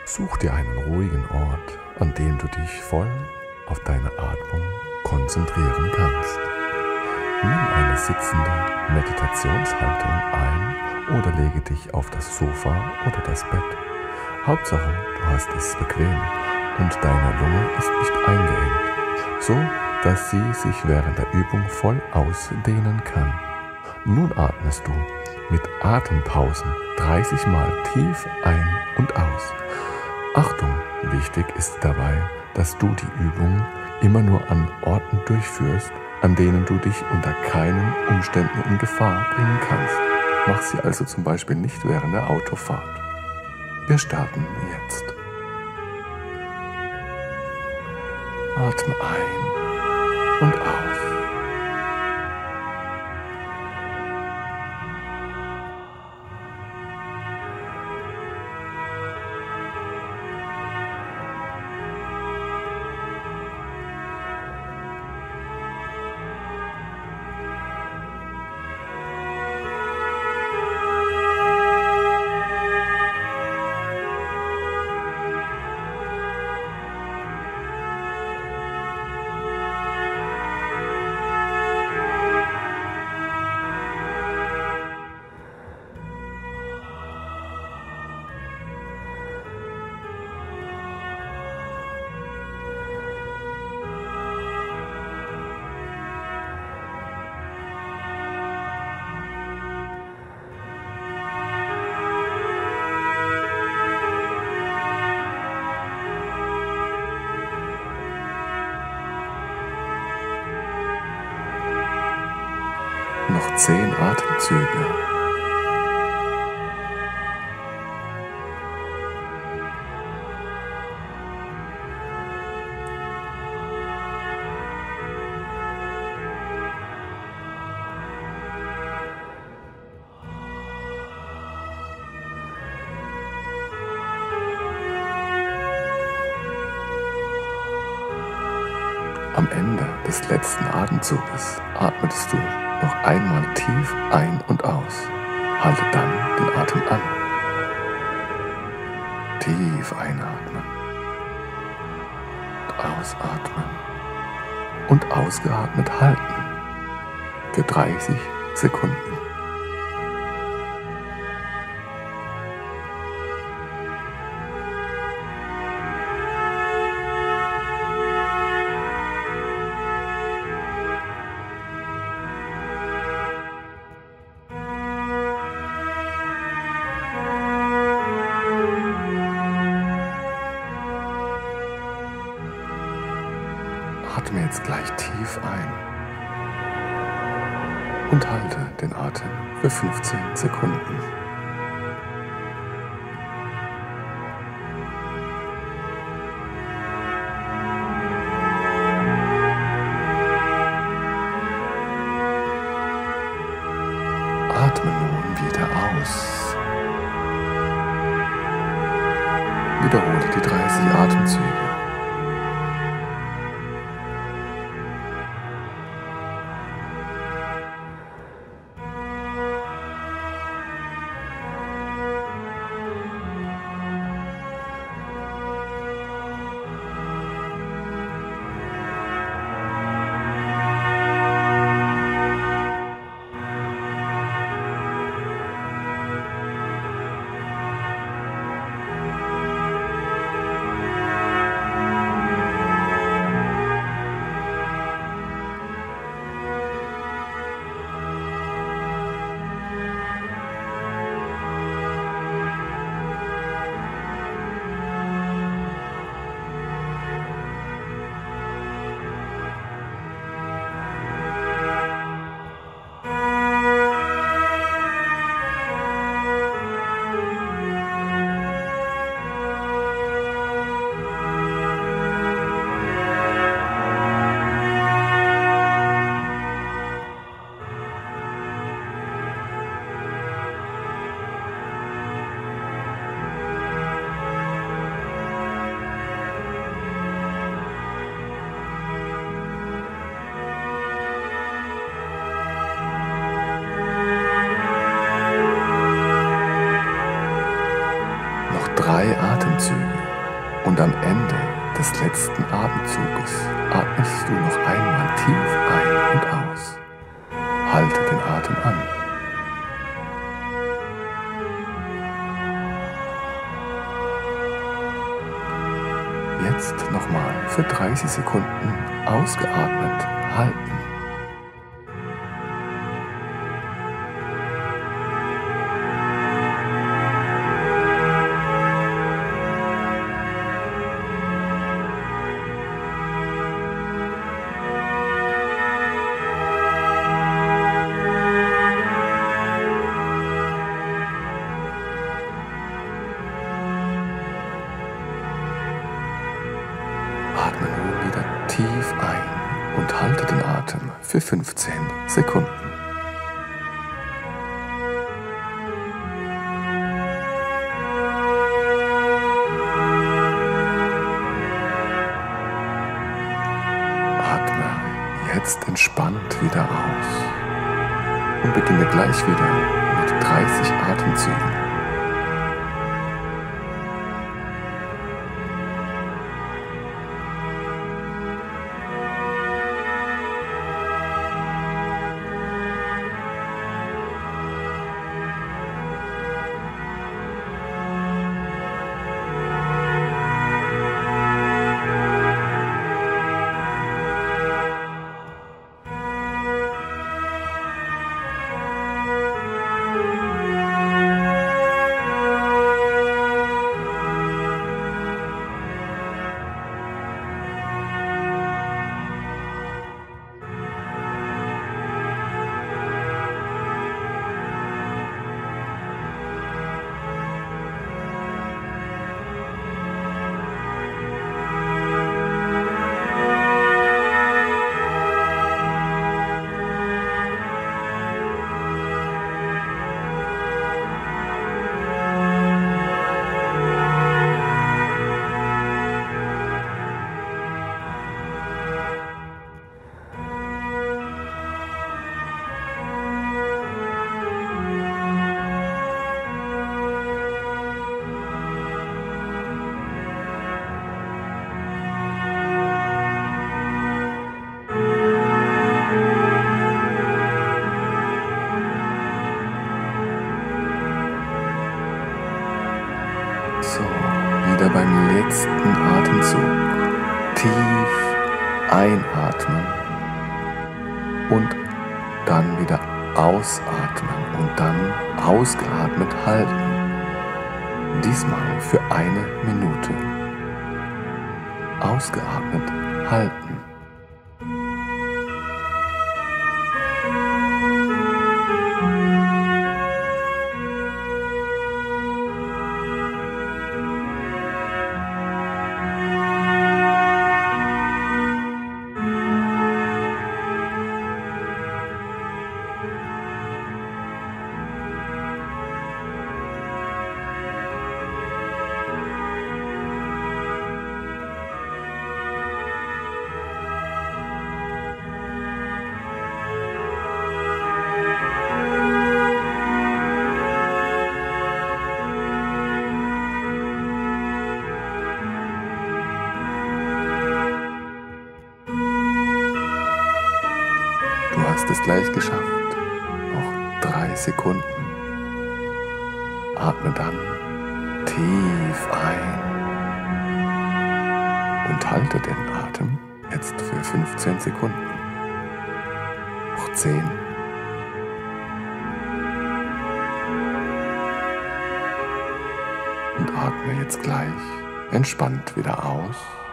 Such dir einen ruhigen Ort, an dem du dich voll auf deine Atmung konzentrieren kannst. Nimm eine sitzende Meditationshaltung ein oder lege dich auf das Sofa oder das Bett. Hauptsache, du hast es bequem und deine Lunge ist nicht eingeengt, so dass sie sich während der Übung voll ausdehnen kann. Nun atmest du mit Atempausen 30 Mal tief ein und aus. Achtung, wichtig ist dabei, dass du die Übung immer nur an Orten durchführst, an denen du dich unter keinen Umständen in Gefahr bringen kannst. Mach sie also zum Beispiel nicht während der Autofahrt. Wir starten jetzt. Atme ein und aus. Noch 10 Atemzüge. Am Ende des letzten Atemzuges atmest du noch einmal tief ein und aus. Halte dann den Atem an. Tief einatmen und ausatmen und ausgeatmet halten für 30 Sekunden. Atme jetzt gleich tief ein und halte den Atem für 15 Sekunden. Atme nun wieder aus. Wiederhole die 30 Atemzüge. 3 Atemzüge und am Ende des letzten Atemzuges atmest du noch einmal tief ein und aus. Halte den Atem an. Jetzt nochmal für 30 Sekunden ausgeatmet halten. Atme nun wieder tief ein und halte den Atem für 15 Sekunden. Atme jetzt entspannt wieder aus und beginne gleich wieder mit 30 Atemzügen. So, wieder beim letzten Atemzug tief einatmen und dann wieder ausatmen und dann ausgeatmet halten. Diesmal für 1 Minute. Ausgeatmet halten. Du hast es gleich geschafft. Noch 3 Sekunden. Atme dann tief ein und halte den Atem jetzt für 15 Sekunden. Noch 10. Und atme jetzt gleich entspannt wieder aus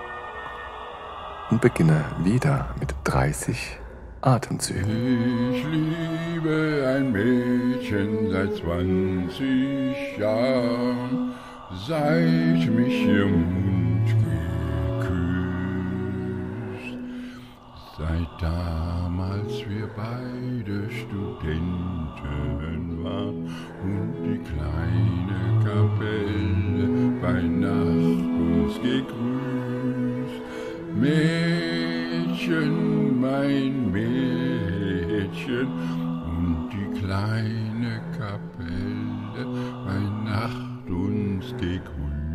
und beginne wieder mit 30 Atemzügen. Ich liebe ein Mädchen seit 20 Jahren, seit mich ihr Mund geküsst. Seit damals wir beide Studenten waren und die kleine Kapelle bei Nacht uns gegrüßt. Mädchen, mein Mädchen, und die kleine Kapelle bei Nacht uns gegrüßt.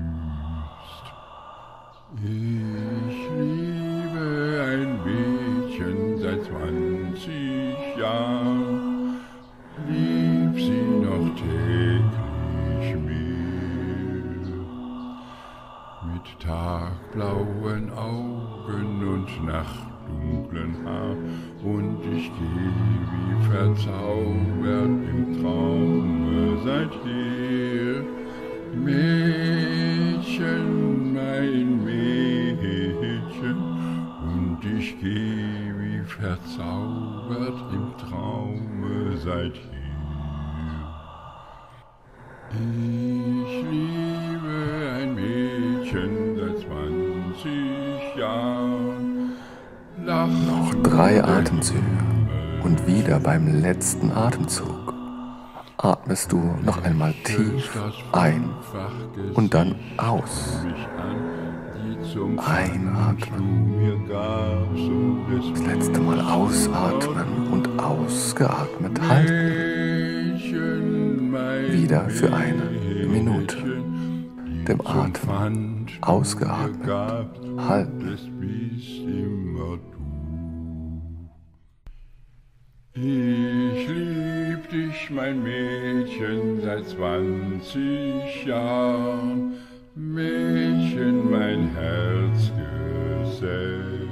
Ich liebe ein Mädchen seit 20 Jahren, lieb sie noch täglich mehr. Mit tagblauen Augen und nachtdunklen Haar, und ich geh wie verzaubert im Traume seither. Mädchen, mein Mädchen, und ich geh wie verzaubert im Traume seither. Ich liebe ein Mädchen seit 20 Jahren. Noch 3 Atemzüge und wieder beim letzten Atemzug atmest du noch einmal tief ein und dann aus. Einatmen. Das letzte Mal ausatmen und ausgeatmet halten. Wieder für eine Minute. Dem Atem ausgeatmet halten. Ich lieb dich, mein Mädchen, seit 20 Jahren. Mädchen, mein Herzgesell.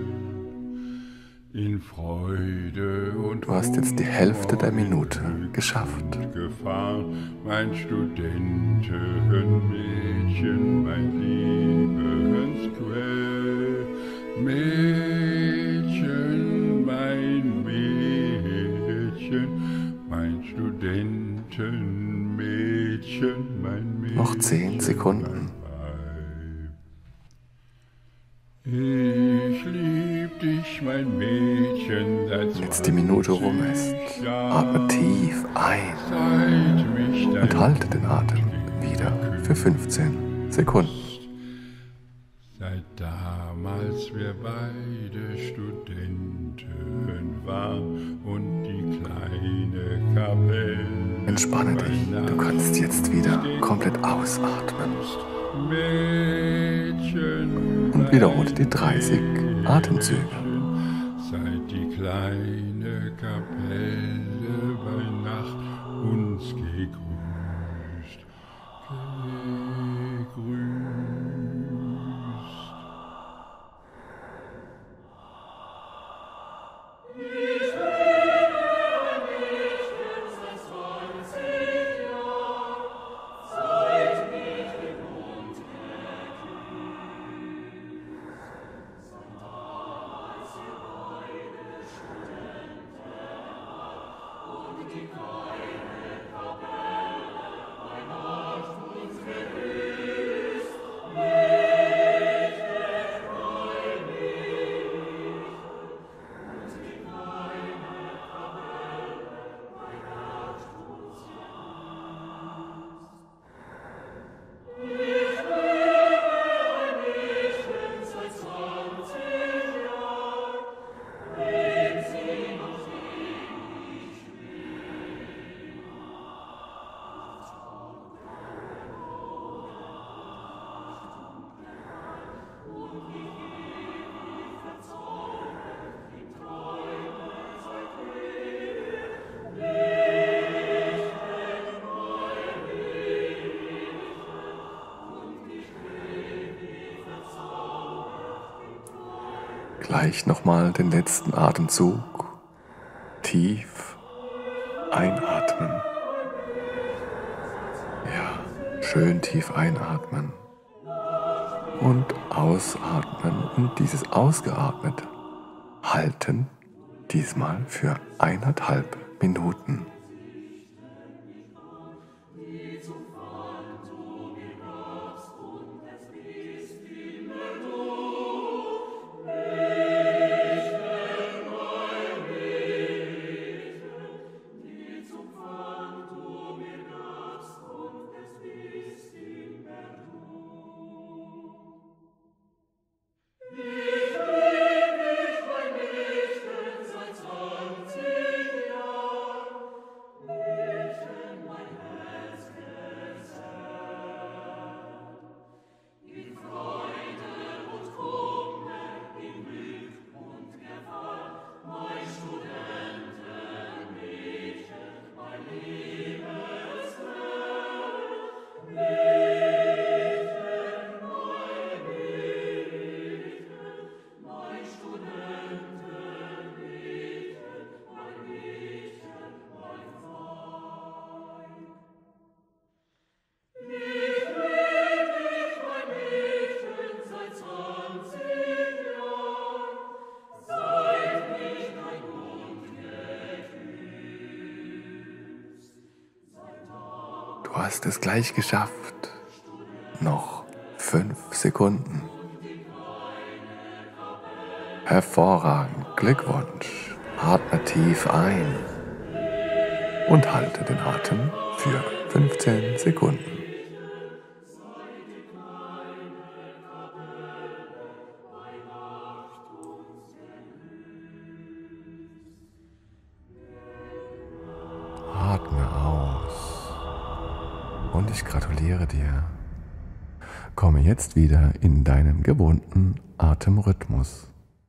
In Freude und Du hast jetzt die Hälfte der Minute geschafft. Gefahr, mein Studentenmädchen, mein Liebensquell. Mädchen, mein Mädchen, mein Studentenmädchen, mein Mädchen. Noch 10 Sekunden. Ich lieb dich, mein Mädchen, seit Jetzt die Minute rum ist. Atme tief ein und halte den Atem wieder für 15 Sekunden. Seit damals wir beide Studenten waren und die kleine Kapelle. Entspanne dich, du kannst jetzt wieder komplett ausatmen. Und wiederhole die 30 Atemzüge. Seit die kleine Kapelle bei Nacht uns gegrüßt. Gleich nochmal den letzten Atemzug. Tief einatmen. Ja, schön tief einatmen. Und ausatmen und dieses ausgeatmet halten, diesmal für 1,5 Minuten. Du hast es gleich geschafft. Noch 5 Sekunden. Hervorragend. Glückwunsch. Atme tief ein und halte den Atem für 15 Sekunden. Atme aus und ich gratuliere dir. Komme jetzt wieder in deinen gewohnten Atemrhythmus.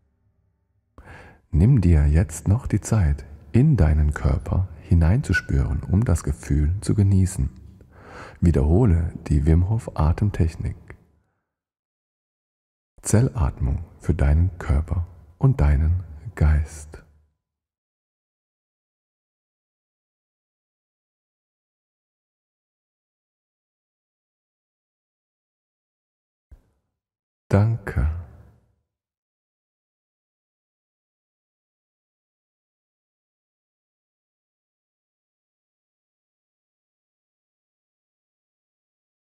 Nimm dir jetzt noch die Zeit, in deinen Körper hineinzuspüren, um das Gefühl zu genießen. Wiederhole die Wim Hof Atemtechnik. Zellatmung für deinen Körper und deinen Geist. Danke.